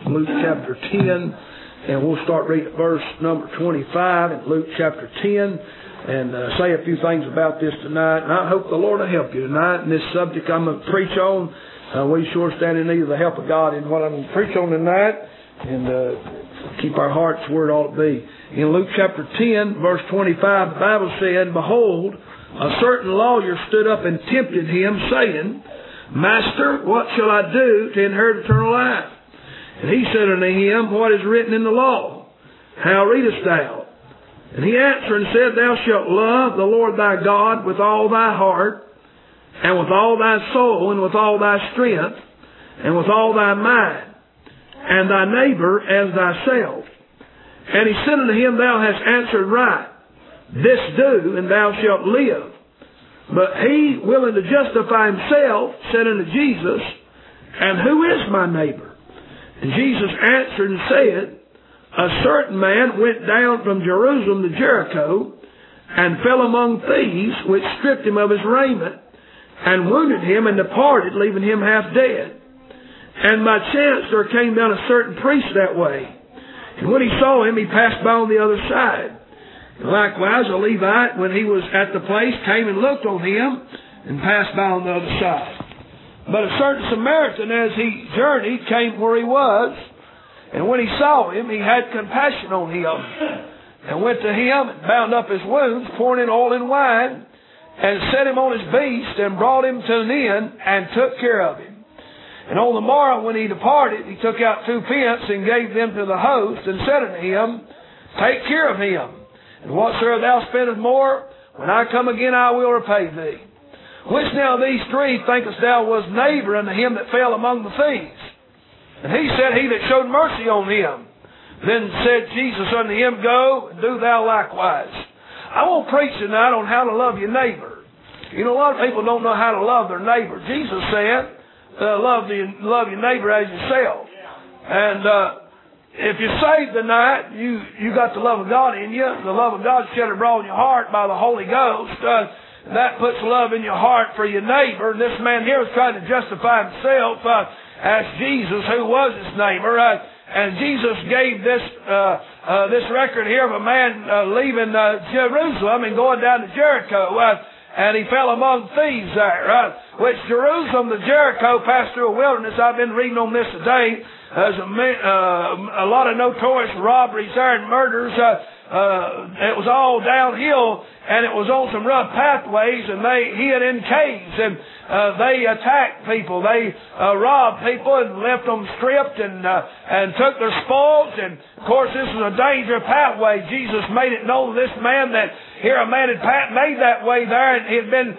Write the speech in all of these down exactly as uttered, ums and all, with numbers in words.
Luke chapter ten, and we'll start reading at verse number twenty-five in Luke chapter ten, and uh, say a few things about this tonight. And I hope the Lord will help you tonight in this subject I'm going to preach on. Uh, we sure stand in need of the help of God in what I'm going to preach on tonight, and uh, keep our hearts where it ought to be. In Luke chapter ten, verse twenty-five, the Bible said, "Behold, a certain lawyer stood up and tempted him, saying, Master, what shall I do to inherit eternal life? And he said unto him, What is written in the law? How readest thou? And he answered and said, Thou shalt love the Lord thy God with all thy heart, and with all thy soul, and with all thy strength, and with all thy mind, and thy neighbor as thyself. And he said unto him, Thou hast answered right. This do, and thou shalt live. But he, willing to justify himself, said unto Jesus, And who is my neighbor? And Jesus answered and said, A certain man went down from Jerusalem to Jericho, and fell among thieves, which stripped him of his raiment, and wounded him, and departed, leaving him half dead. And by chance there came down a certain priest that way. And when he saw him, he passed by on the other side. And likewise, a Levite, when he was at the place, came and looked on him, and passed by on the other side. But a certain Samaritan, as he journeyed, came where he was, and when he saw him, he had compassion on him, and went to him, and bound up his wounds, pouring in oil and wine, and set him on his beast, and brought him to an inn, and took care of him. And on the morrow, when he departed, he took out two pence, and gave them to the host, and said unto him, Take care of him. And whatsoever thou spendest more, when I come again I will repay thee. Which now of these three thinkest thou was neighbor unto him that fell among the thieves? And he said, He that showed mercy on him. Then said Jesus unto him, Go, and do thou likewise. I won't preach tonight on how to love your neighbor. You know, a lot of people don't know how to love their neighbor. Jesus said, uh, love, the, love your neighbor as yourself. And uh, if you're saved tonight, you, you got the love of God in you. The love of God shed abroad in your heart by the Holy Ghost. Uh, that puts love in your heart for your neighbor. And this man here was trying to justify himself uh, as Jesus, who was his neighbor. Uh, and Jesus gave this uh, uh, this record here of a man uh, leaving uh, Jerusalem and going down to Jericho. Uh, and he fell among thieves there. Uh, which Jerusalem to Jericho passed through a wilderness. I've been reading on this today. There's a, uh, a lot of notorious robberies there and murders. Uh, uh, it was all downhill, and it was on some rough pathways, and they hid in caves, and uh, they attacked people. They uh, robbed people and left them stripped, and uh, and took their spoils. And of course, this was a dangerous pathway. Jesus made it known to this man that here a man had made that way there, and he had been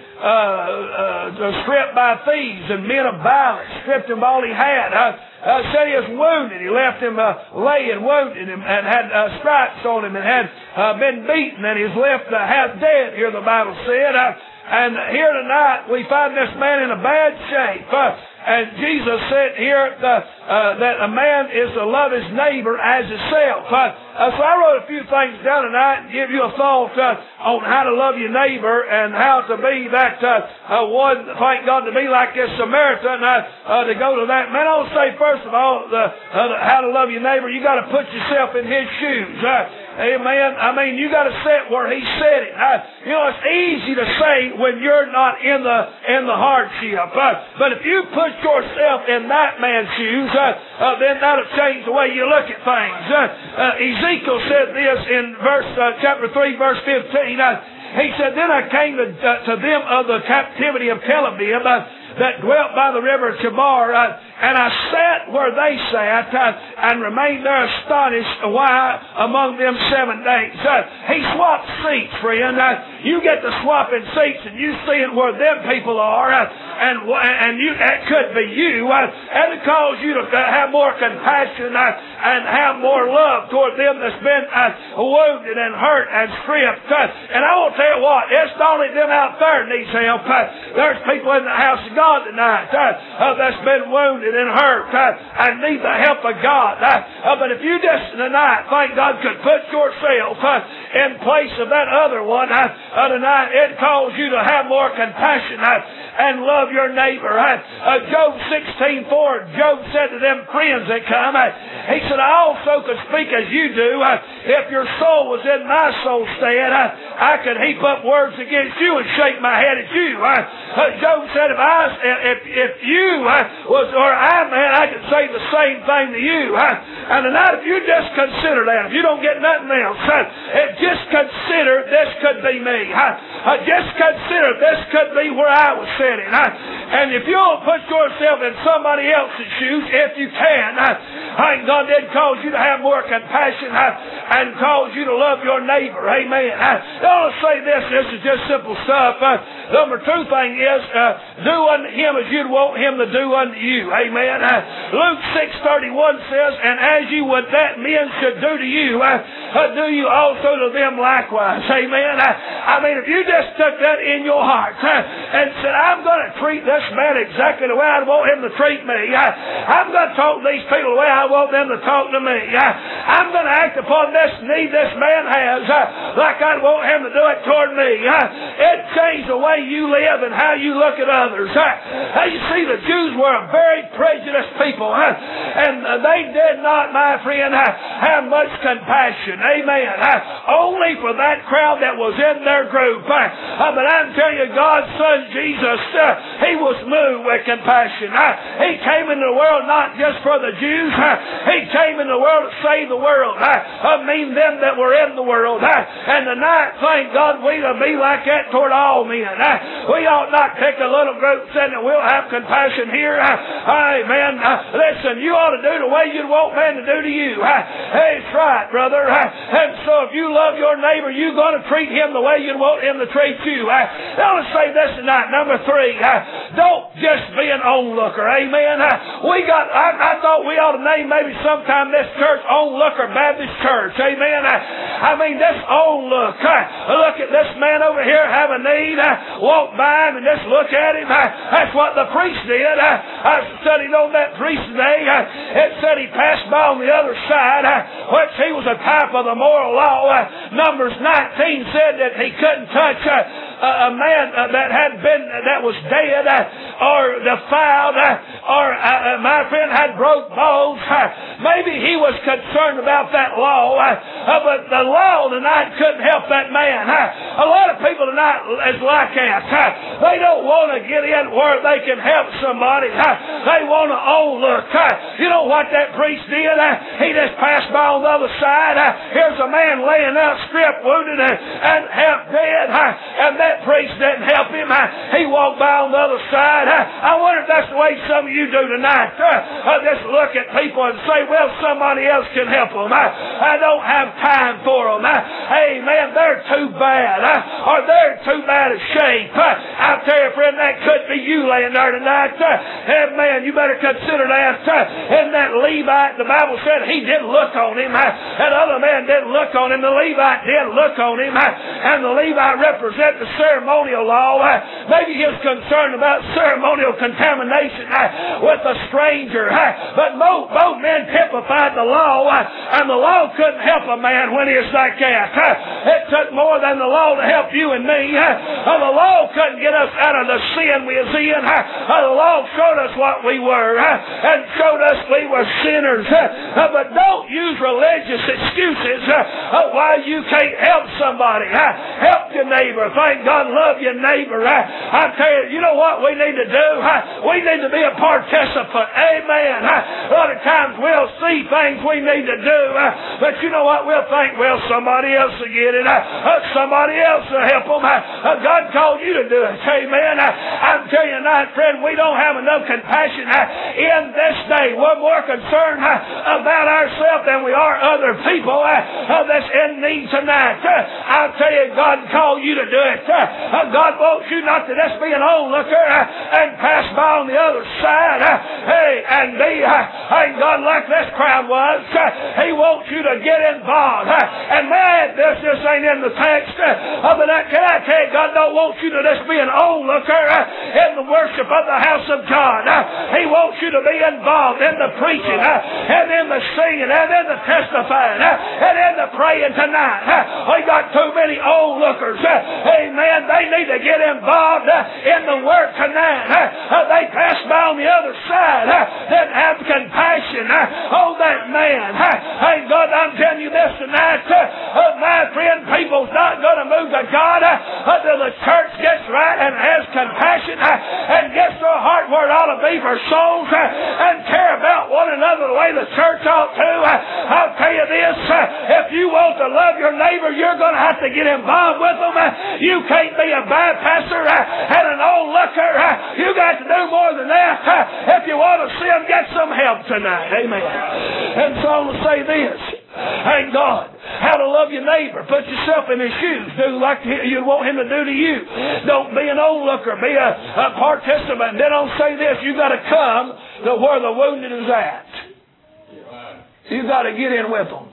uh, uh, stripped by thieves and men of violence, stripped him of all he had. Uh, Uh, said he was wounded. He left him uh, laying wounded him and had uh, stripes on him and had uh, been beaten, and he was left uh, half dead, here the Bible said. Uh, and here tonight we find this man in a bad shape. Uh, and Jesus said here uh, uh, that a man is to love his neighbor as himself. Uh, uh, so I wrote a few things down tonight and give you a thought uh, on how to love your neighbor and how to be that uh, uh, one, thank God, to be like this Samaritan, uh, uh, to go to that. Man, I want to say first of all, the, uh, the, how to love your neighbor, you got to put yourself in his shoes. Uh, amen. I mean, you got to sit where he said it. Uh, you know, it's easy to say when you're not in the in the hardship. Uh, but if you put yourself in that man's shoes, uh, uh, then that'll change the way you look at things. Uh, uh, Ezekiel said this in verse uh, chapter three, verse fifteen. Uh, he said, Then I came to, uh, to them of the captivity of Telabib, uh, that dwelt by the river Chabar, uh, and I sat where they sat, uh, and remained there astonished why among them seven days. Uh, he swapped seats, friend. Uh, you get to swapping seats, and you seeing where them people are, uh, and and you that could be you, uh, and it cause you to have more compassion uh, and have more love toward them that's been uh, wounded and hurt and stripped. Uh, and I will tell you what, it's not only them out there needs help. Uh, there's people in the house of God tonight uh, uh, that's been wounded wounded and hurt uh, and need the help of God. Uh, uh, but if you just tonight, thank God, could put yourself uh, in place of that other one uh, uh, tonight, it calls you to have more compassion uh, and love your neighbor. Uh, uh, Job sixteen four, Job said to them friends that come, uh, he said, I also could speak as you do. Uh, if your soul was in my soul's stead, uh, I could heap up words against you and shake my head at you. Uh, uh, Job said, if I, if, if you uh, was, or I, man, I could say the same thing to you. Uh, and tonight, if you just consider that, if you don't get nothing else, uh, just consider this could be me. Uh, uh, just consider this could be where I was sitting. Uh, and if you'll put yourself in somebody else's shoes, if you can, uh, thank God did cause you to have more compassion uh, and cause you to love your neighbor. Amen. Uh, I'll say this, this is just simple stuff. Uh, number two thing is, uh, do unto him as you'd want him to do unto you. Amen. Uh, Luke six thirty-one says, and as you would that men should do to you, uh, uh, do you also to them likewise. Amen. Uh, I mean, if you just took that in your heart uh, and said, I'm going to treat this man exactly the way I want him to treat me. Uh, I'm going to talk to these people the way I want them to talk to me. Uh, I'm going to act upon this need this man has uh, like I want him to do it toward me. Uh, it changed the way you live and how you look at others. Uh, you see, the Jews were a very prejudiced people, uh, and uh, they did not, my friend, uh, have much compassion. Amen. Uh, only for that crowd that was in their group. Uh, uh, but I'm telling you, God's Son Jesus, uh, He was moved with compassion. Uh, he came into the world not just for the Jews. Uh, he came into the world to save the world. Uh, I mean them that were in the world. Uh, and tonight, thank God, we to be like that toward all men. Uh, we ought not pick a little group saying that we'll have compassion here. Uh, amen. Uh, listen, you ought to do the way you'd want man to do to you. Uh, hey, it's right, brother. Uh, and so if you love your neighbor, you're going to treat him the way you'd want him to treat you. Uh, now let's say this tonight. Number three, uh, don't just be an onlooker. Amen. Uh, we got, I, I thought we ought to name maybe sometime this church Onlooker Baptist Church. Amen. Uh, I mean, this onlook. Uh, look at this man over here have a need. Uh, walk by him and just look at him. Uh, that's what the priest did. Uh, I studied on that priest today. Uh, it said he passed by on the other side, uh, which he was a type of the moral law. Uh, Numbers nineteen said that he couldn't touch uh, a man uh, that had been, uh, that was dead uh, or defiled uh, or, uh, my friend, had broke bones. Uh, maybe he was concerned about that law, uh, uh, but the law tonight couldn't help that man. Uh, a lot of people tonight is like that. Uh, they don't want to get in where they can help somebody. Uh, they want to onlook. Uh, you know what that priest did? Uh, he just passed by on the other side. Uh, here's a man laying out, stripped, wounded, uh, and half dead. Uh, and that priest didn't help him. Uh, he walked by on the other side. Uh, I wonder if that's the way some of you do tonight. Uh, uh, just look at people and say, well, somebody else can help them. Uh, I don't have time for them. Uh, hey, man, they're too bad. Uh, or they're too bad a shape. Uh, I'll tell you, friend, that could be you laying there tonight. Uh, hey, man, you better consider that. Uh, in that Levite, the Bible said he didn't look on him. Uh, that other man didn't look on him. The Levite did look on him. Uh, and the Levite represent the ceremonial law. Uh, maybe he was concerned about ceremonial contamination uh, with a stranger. Uh, but both, both men typified the law. Uh, and the law couldn't help a man when he was like that. Uh, it took more than the law to help you and me. Uh, uh, the law couldn't get us out of the sin we was in. Uh, uh, the law showed us what we were uh, and showed us we were sinners. Uh, uh, but don't use religious excuses uh, uh, why you can't help somebody. Uh, help your neighbor. Thank God, love your neighbor. Uh, I tell you, you know what we need to do? Uh, we need to be a participant. Amen. Uh, a lot of times we'll see things we need to do, uh, but you know what? We'll think, well, somebody else will get it. Uh, uh, somebody else will help them. Uh, uh, God called you to do it. Amen. Uh, I'm telling you tonight, friend, we don't have enough compassion uh, in this day. We're more concerned uh, about ourselves than we are other people uh, uh, that's in need tonight. Uh, I'll tell you, God called you to do it. Uh, uh, God wants you not to just be an onlooker uh, and pass by on the other side. Uh, hey, and be, uh, thank God, like this crowd was. Uh, he wants you to to get involved. And man, this just ain't in the text. But can I tell you, God don't want you to just be an onlooker in the worship of the house of God. He wants you to be involved in the preaching and in the singing and in the testifying and in the praying tonight. We got too many onlookers. Amen. They need to get involved in the work tonight. They pass by on the other side. Then have compassion on that man. Hey, God, I'm telling you this tonight. My friend, people's not going to move to God until the church gets right and has compassion and gets their heart where it ought to be for souls and care about one another the way the church ought to. I'll tell you this, if you want to love your neighbor, you're going to have to get involved with them. You can't be a bypasser and an onlooker. You got to do more than that if you want to see them get some help tonight. Amen. And so I'm going to say this. Thank God. How to love your neighbor. Put yourself in his shoes. Do like you want him to do to you. Don't be an onlooker. Be a, a participant. Then I'll say this. You got to come to where the wounded is at. You got to get in with them.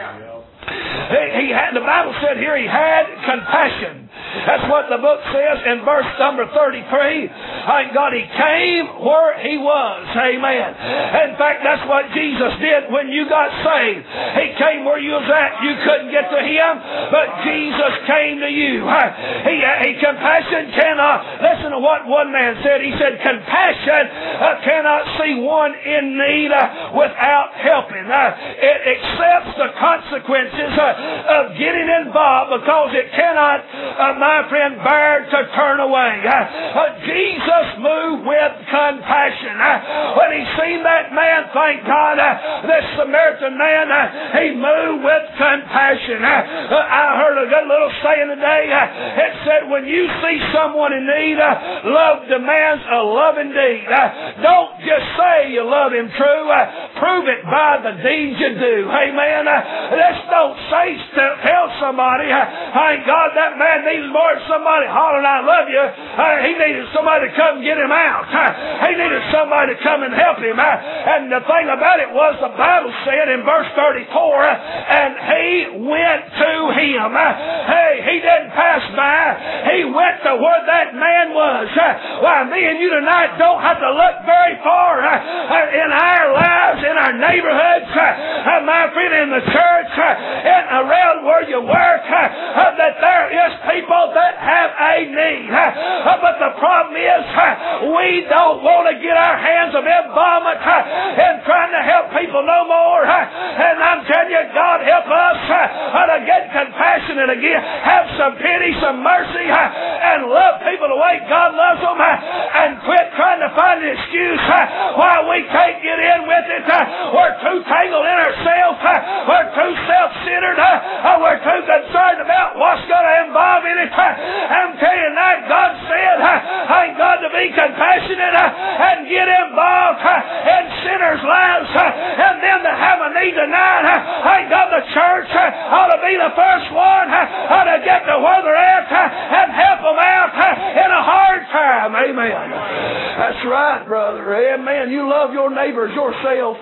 He, he had. The Bible said here he had compassion. That's what the book says in verse number thirty-three. Thank God he came where he was. Amen. In fact, that's what Jesus did when you got saved. He came where you was at. You couldn't get to him, but Jesus came to you. He, he compassion cannot, listen to what one man said. He said, compassion uh, cannot see one in need uh, without helping. Uh, it accepts the consequences uh, of getting involved because it cannot uh, my friend, bear to turn away. Uh, uh, Jesus moved with compassion. Uh, when he seen that man, thank God, uh, this Samaritan man, uh, he moved with compassion. Uh, uh, I heard a good little saying today. Uh, it said, when you see someone in need, uh, love demands a loving deed. Uh, don't just say you love him true. Uh, prove it by the deeds you do. Amen. Uh, let's don't say, tell somebody, uh, thank God that man needs more than somebody hollering, I love you. Uh, he needed somebody to come get him out. Uh, he needed somebody to come and help him. Uh, and the thing about it was the Bible said in verse thirty-four, uh, and he went to him. Uh, hey, he didn't pass by. He went to where that man was. Uh, why, me and you tonight don't have to look very far uh, uh, in our lives, in our neighborhoods, uh, uh, my friend, in the church, uh, and around where you work, uh, uh, that there is people that have a need. Uh, but the problem is uh, we don't want to get our hands of involvement uh, in trying to help people no more. Uh, and I'm telling you, God help us uh, to get compassionate again, have some pity, some mercy, uh, and love people the way God loves them, uh, and quit trying to find an excuse uh, why we can't get in with it. Uh, we're too tangled in ourselves. Uh, we're too self-centered. Uh, we're too concerned about what's going to involve in it. I'm telling you now, God said, thank God to be compassionate and get involved in sinners' lives, and then to have a need tonight. Thank God the church ought to be the first one to get to where they're at and help them out in a hard time. Amen. That's right, brother. Amen. You love your neighbors yourself.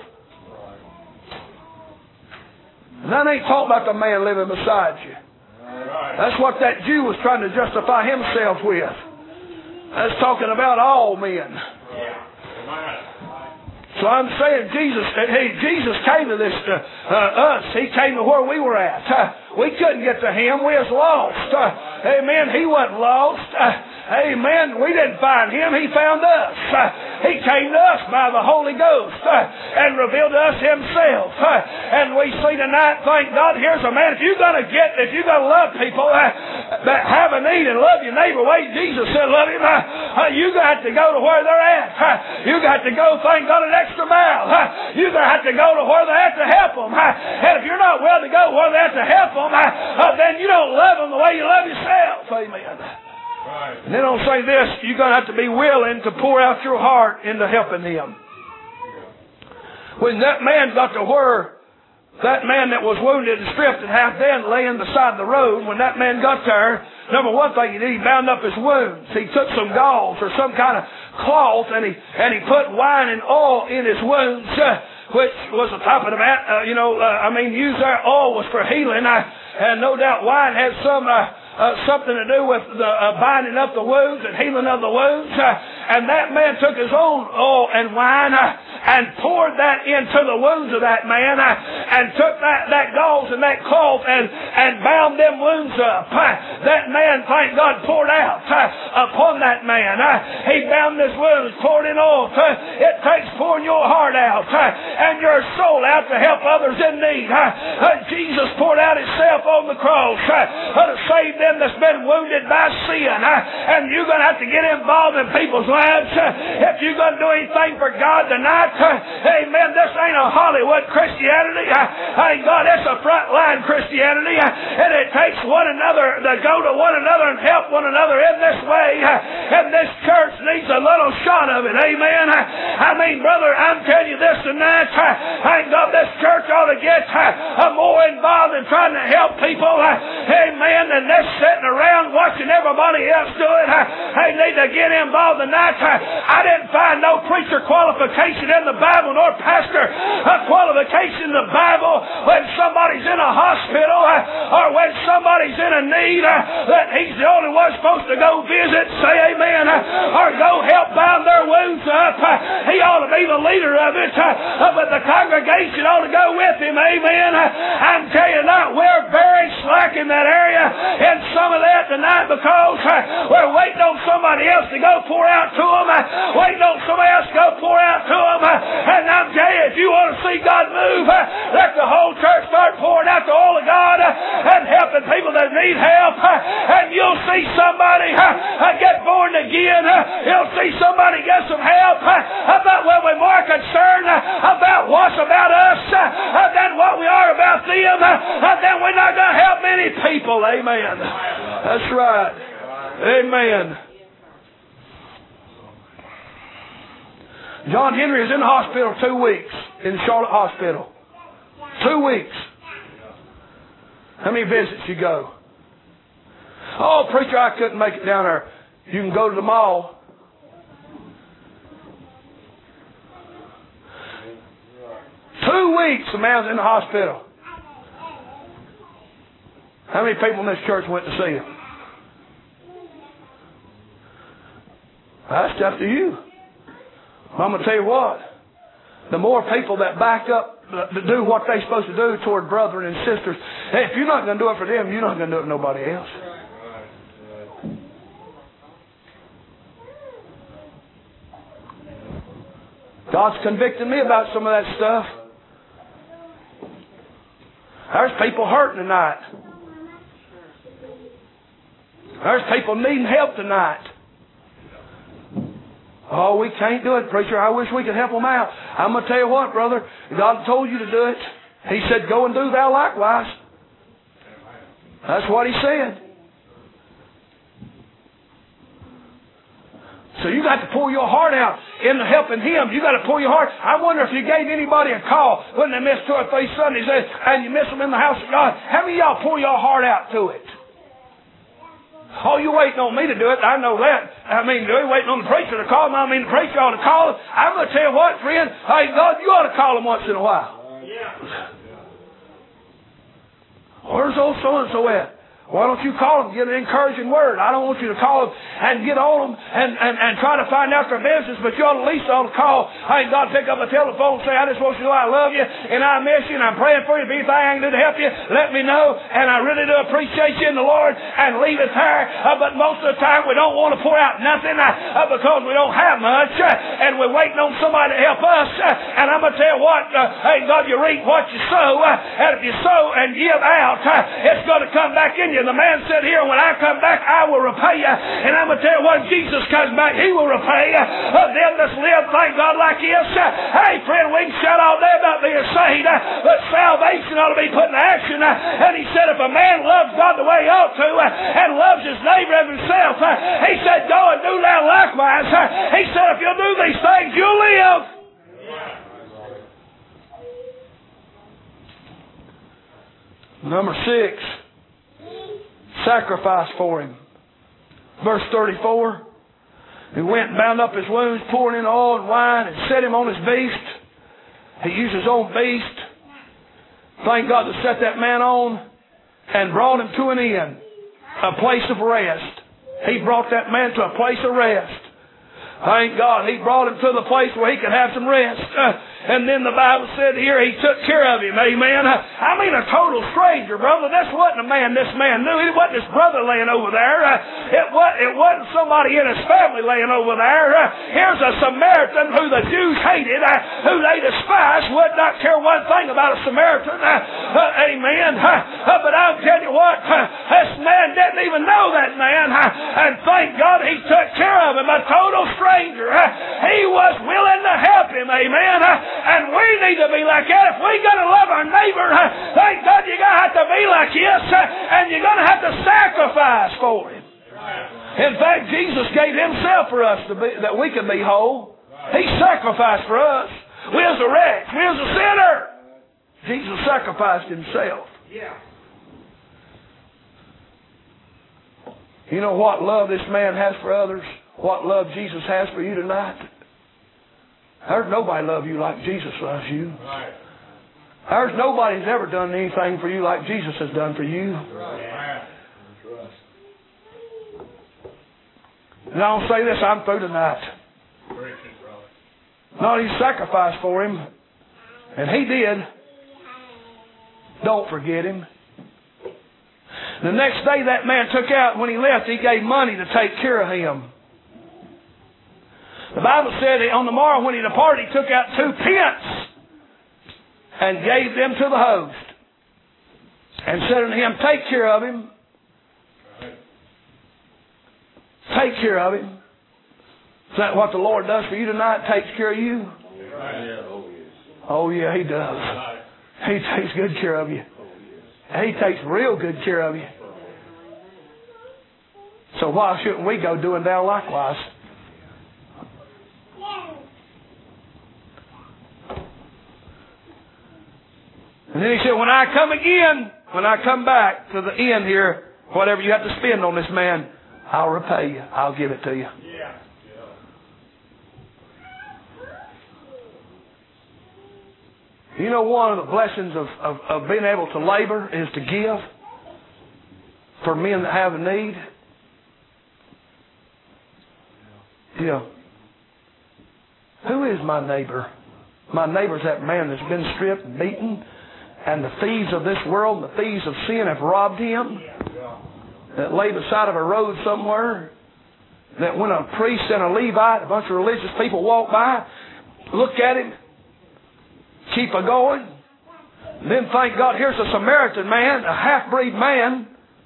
And I ain't talking about the man living beside you. That's what that Jew was trying to justify himself with. That's talking about all men. So I'm saying Jesus, hey, Jesus came to this, uh, uh, us. He came to where we were at. Uh, we couldn't get to him. We was lost. Uh, amen. He wasn't lost. Uh, amen. We didn't find him. He found us. Uh, he came to us by the Holy Ghost uh, and revealed to us himself. Uh, and we see tonight, thank God, here's a man. If you're going to get, if you're going to love people uh, that have a need and love your neighbor, way Jesus said love him, uh, uh, you got to go to where they're at. Uh, you got to go, thank God, an extra mile. Uh, you're going to have to go to where they're at to help them. Uh, and if you're not willing to go where they're at to help them, uh, uh, then you don't love them the way you love yourself. Amen. Right. And then I'll say this, you're going to have to be willing to pour out your heart into helping them. When that man got to where that man that was wounded and stripped and half dead laying beside the road, when that man got there, number one thing he did, he bound up his wounds. He took some gauze or some kind of cloth and he and he put wine and oil in his wounds. Uh, which was the top of the mat, uh, you know, uh, I mean, used their oil was for healing. Uh, and no doubt wine had some uh, uh, something to do with the uh, binding up the wounds and healing of the wounds. Uh, and that man took his own oil and wine uh, and poured that into the wounds of that man uh, and took that, that gauze and that cloth and, and bound them wounds up. Uh, that man, thank God, poured out uh, upon that man. Uh, he bound his wounds, poured in oil. Uh, it takes pouring your heart out uh, and your soul out to help others in need. Uh, uh, Jesus poured out himself on the cross uh, to save them that's been wounded by sin. Uh, and you're going to have to get involved in people's lives. Uh, if you're going to do anything for God tonight, uh, amen, this ain't a Hollywood Christianity. Uh, thank God, it's a frontline Christianity. Uh, and it takes one another to go to one another and help one another in this way. Uh, and this church needs a little shot of it. Amen. Uh, I mean, brother, I'm telling you this tonight. Uh, thank God this church ought to get uh, more involved in trying to help people. Uh, amen. Than this sitting around watching everybody else do it. Uh, they need to get involved tonight. Uh, I didn't find no preacher qualification in the Bible nor pastor uh, qualification in the Bible when somebody's in a hospital uh, or when somebody's in a need uh, that he's the only one supposed to go visit, say amen, uh, or go help bind their wounds up. Uh, he ought to be the leader of it, uh, but the congregation ought to go with him, amen. Uh, I'm telling you now, we're very slack in that area in some of that tonight because uh, we're waiting on somebody else to go pour out to them, uh, waiting on somebody else to go pour out to them. Uh, and I'm telling you, if you want to see God move, uh, let the whole church start pouring out the oil of God uh, and helping people that need help. Uh, and you'll see somebody uh, uh, get born again. Uh, you'll see somebody get some help uh, about what we're more concerned uh, about what's about us uh, uh, than what we are about them. Uh, uh, then we're not going to help many people. Amen. That's right. Amen. John Henry is in the hospital two weeks, in Charlotte Hospital. Two weeks. How many visits you go? Oh, preacher, I couldn't make it down there. You can go to the mall. Two weeks the man's in the hospital. How many people in this church went to see him? That's up to you. I'm going to tell you what. The more people that back up to do what they're supposed to do toward brethren and sisters, hey, if you're not going to do it for them, you're not going to do it for nobody else. God's convicting me about some of that stuff. There's people hurting tonight. There's people needing help tonight. Oh, we can't do it, preacher. I wish we could help them out. I'm going to tell you what, brother. God told you to do it. He said, go and do thou likewise. That's what He said. So you got to pour your heart out into helping Him. You got to pour your heart. I wonder if you gave anybody a call when they missed two or three Sundays and you miss them in the house of God. How many of y'all pour your heart out to it? Oh, you waiting on me to do it. I know that. I mean, you waiting on the preacher to call him. I mean, the preacher ought to call him. I'm going to tell you what, friend. Hey, God, you ought to call him once in a while. Yeah. Where's old so-and-so at? Why don't you call them, get an encouraging word? I don't want you to call them and get on them and, and, and try to find out their business, but you ought at least ought to call. Hey, God, pick up the telephone and say, I just want you to know I love you and I miss you and I'm praying for you. If anything I can do to help you, let me know. And I really do appreciate you in the Lord, and leave it there. Uh, but most of the time we don't want to pour out nothing uh, because we don't have much uh, and we're waiting on somebody to help us. Uh, and I'm going to tell you what, uh, hey, God, you reap what you sow. Uh, and if you sow and give out, uh, it's going to come back in you. The man said here, when I come back, I will repay you. And I'm going to tell you, when Jesus comes back, He will repay you. Uh, them that's lived, thank God, like this. Uh, hey, friend, we can shout all day about being saved, uh, but salvation ought to be put in action. Uh, and He said, if a man loves God the way he ought to uh, and loves his neighbor as himself, uh, He said, go and do that likewise. Uh, he said, if you'll do these things, you'll live. Number six. Sacrifice for him. Verse thirty-four. He went and bound up his wounds, poured in oil and wine, and set him on his beast. He used his own beast, thank God, to set that man on and brought him to an inn, a place of rest. He brought that man to a place of rest. Thank God, He brought him to the place where he could have some rest. Uh, And then the Bible said here He took care of him. Amen. I mean a total stranger, brother. This wasn't a man this man knew. It wasn't his brother laying over there. It, was, it wasn't somebody in his family laying over there. Here's a Samaritan who the Jews hated, who they despised, would not care one thing about a Samaritan. Amen. But I'll tell you what, this man didn't even know that man. And thank God He took care of him, a total stranger. He was willing to help him. Amen. And we need to be like that. If we're going to love our neighbor, thank God you're going to have to be like this, and you're going to have to sacrifice for him. In fact, Jesus gave Himself for us to be, that we could be whole. He sacrificed for us. We was a wretch. We was a sinner. Jesus sacrificed Himself. You know what love this man has for others? What love Jesus has for you tonight? There's nobody love you like Jesus loves you. Right. There's nobody who's ever done anything for you like Jesus has done for you. Right. And I don't say this, I'm through tonight. No, He sacrificed for him. And He did. Don't forget Him. The next day that man took out, when he left, he gave money to take care of him. The Bible said on the morrow when he departed, he took out two pence and gave them to the host. And said unto him, take care of him. Take care of him. Is that what the Lord does for you tonight? Takes care of you? Oh yeah, He does. He takes good care of you. He takes real good care of you. So why shouldn't we go doing that likewise? And then He said, when I come again, when I come back to the end here, whatever you have to spend on this man, I'll repay you. I'll give it to you. Yeah. You know, one of the blessings of, of, of being able to labor is to give for men that have a need. Yeah. Who is my neighbor? My neighbor's that man that's been stripped and beaten, and the thieves of this world and the thieves of sin have robbed him, that lay beside of a road somewhere, that when a priest and a Levite, a bunch of religious people walk by, look at him, keep a going, then thank God here's a Samaritan man, a half-breed man,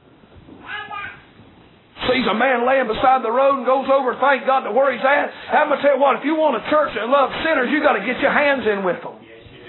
sees a man laying beside the road and goes over, thank God, to where he's at. I'm going to tell you what, if you want a church that loves sinners, you got to get your hands in with them.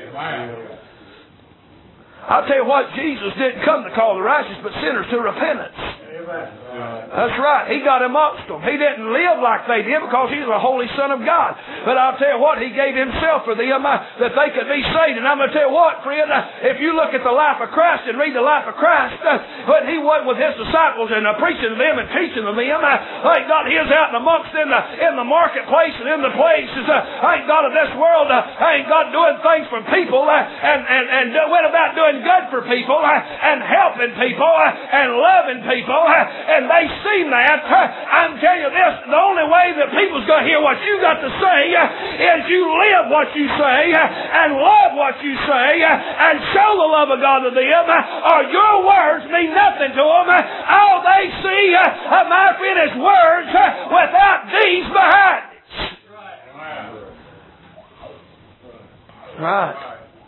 I'll tell you what, Jesus didn't come to call the righteous, but sinners to repentance. That's right. He got amongst them. He didn't live like they did because He's a holy Son of God. But I'll tell you what, He gave Himself for them uh, that they could be saved. And I'm going to tell you what, friend, uh, if you look at the life of Christ and read the life of Christ, uh, when He went with His disciples and uh, preaching to them and teaching to them, uh, thank God He was out and amongst in the, in the marketplace and in the places, uh, thank God of this world, uh, thank God doing things for people uh, and, and, and went about doing good for people uh, and helping people uh, and loving people. Uh, and they seen that. I'm telling you this, the only way that people's going to hear what you got to say is you live what you say and love what you say and show the love of God to them, or your words mean nothing to them. All they see, my friend, is words without deeds behind it. Right.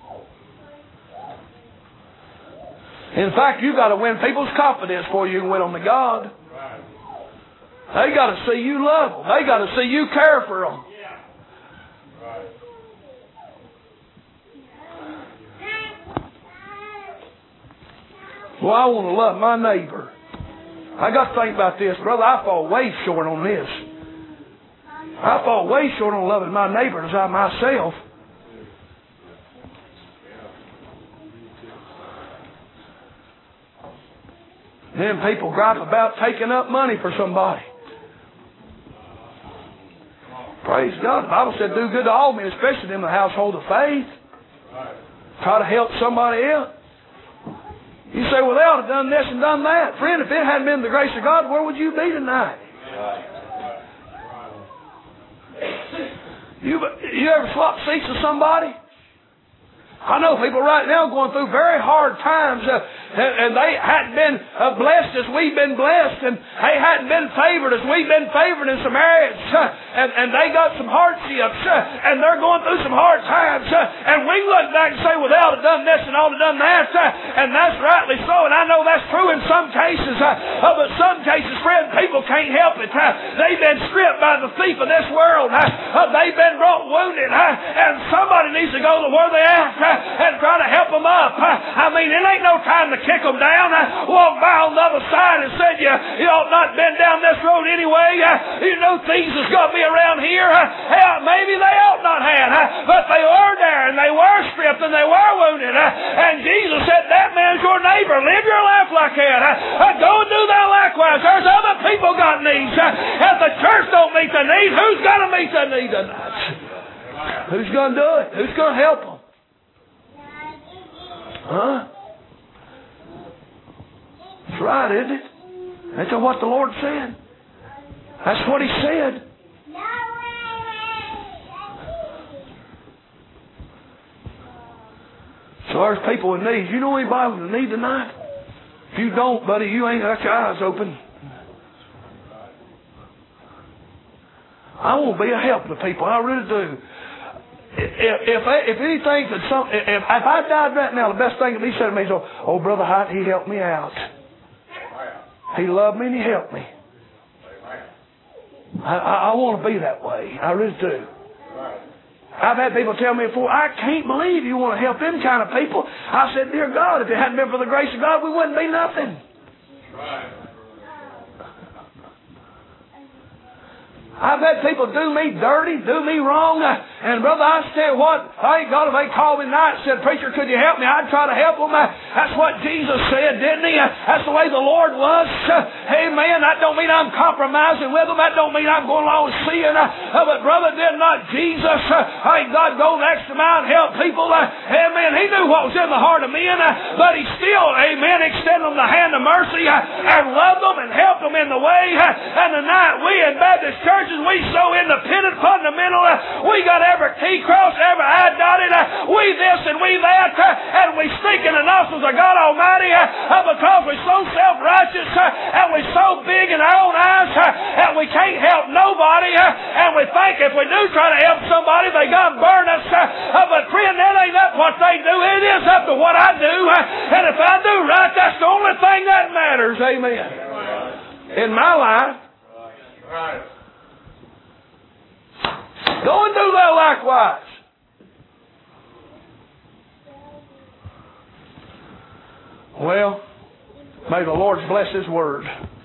In fact, you got to win people's confidence before you can win them to God. They got to see you love them. They got to see you care for them. Well, I want to love my neighbor. I got to think about this, brother. I fall way short on this. I fall way short on loving my neighbor as I myself. Then people gripe about taking up money for somebody. Praise God. The Bible said do good to all men, especially in the household of faith. Try to help somebody else. You say, well, they ought to have done this and done that. Friend, if it hadn't been the grace of God, where would you be tonight? You, you ever swap seats with somebody? I know people right now going through very hard times, uh, and, and they hadn't been uh, blessed as we've been blessed, and they hadn't been favored as we've been favored in some areas, uh, and, and they got some hardships, uh, and they're going through some hard times, uh, and we look back and say, well, they ought to have done this and ought to have done that, uh, and that's rightly so, and I know that's true in some cases, uh, uh, but some cases, friend, people can't help it. Uh, they've been stripped by the thief of this world. Uh, uh, they've been brought wounded, uh, and somebody needs to go to where they're at, uh, and try to help them up. I mean, it ain't no time to kick them down. Walk by on the other side and said, you, you ought not been down this road anyway. You know things is going to be around here. Hell, maybe they ought not have, but they were there, and they were stripped, and they were wounded. And Jesus said, that man's your neighbor. Live your life like that. Go and do that likewise. There's other people got needs. If the church don't meet the need, who's going to meet the need tonight? Who's going to do it? Who's going to help them? Huh? That's right, isn't it? That's what the Lord said. That's what He said. So there's people in need. You know anybody with a need tonight? If you don't, buddy, you ain't got your eyes open. I want to be a help to people. I really do. If, if if anything could some if, if I died right now, the best thing that he said to me is, "Oh, oh Brother Hyde, he helped me out. He loved me and he helped me." I, I, I want to be that way. I really do. I've had people tell me before, "I can't believe you want to help them kind of people." I said, "Dear God, if it hadn't been for the grace of God, we wouldn't be nothing." I've had people do me dirty, do me wrong, and brother, I tell you what, thank God if they called me tonight and said, "Preacher, could you help me?" I'd try to help them. That's what Jesus said, didn't He? That's the way the Lord was. Amen. That don't mean I'm compromising with them. That don't mean I'm going along with sin. But brother, did not Jesus, thank God, go the extra mile and help people? Amen. He knew what was in the heart of men, but He still, amen, extended them the hand of mercy and loved them and helped them in the way. And tonight, we in Baptist Church, we so independent, fundamental. Uh, we got every T crossed, every I dotted. Uh, we this and we that, uh, and we stink in the nostrils of God Almighty uh, uh, because we're so self-righteous uh, and we're so big in our own eyes uh, and we can't help nobody. Uh, and we think if we do try to help somebody, they got to burn us. Uh, uh, but friend, that ain't that what they do. It is up to what I do. Uh, and if I do right, that's the only thing that matters. Amen. In my life. Right. Go and do that likewise. Well, may the Lord bless His word.